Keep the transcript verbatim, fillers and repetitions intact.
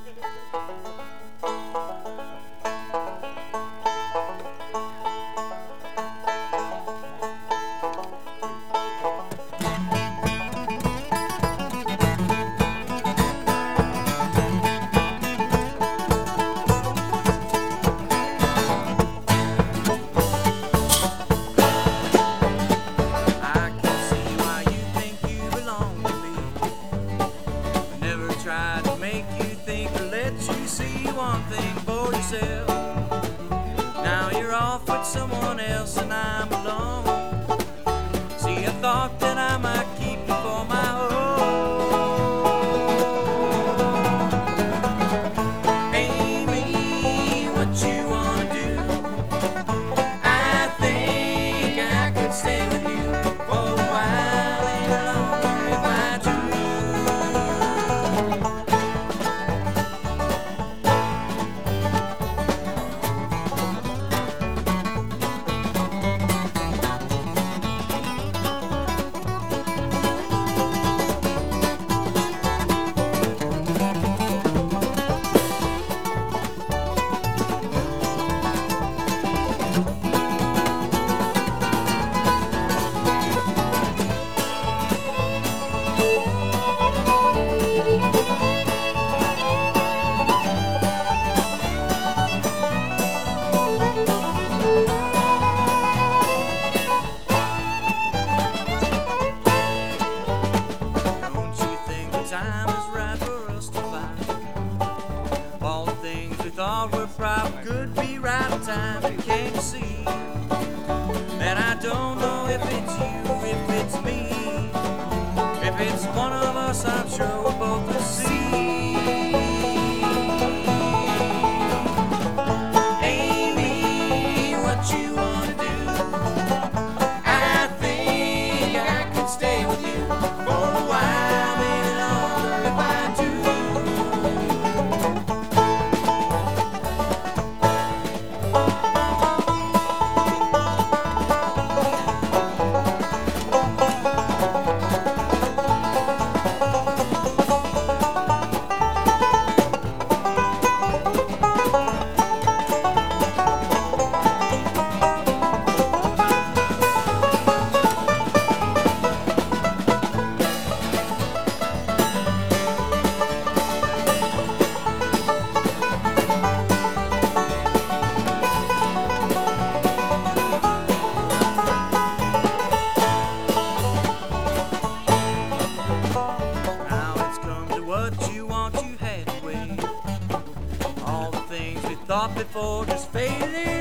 Try to make you think or let you see one thing for yourself. Now you're off with someone else and I'm alone. See, I thought that I might keep you for my own. Amy, what you wanna do? I think I could stay with you for a while, ain't longer if I do. Time is right for us to find. All the things we thought were private could be right in time. And can't you see that I don't know if it's you, if it's me, if it's one of us? I'm sure we're both the sea. Amy, what you wanna do? I think I could stay with you for a while. What you want, you had to wait. All the things we thought before just faded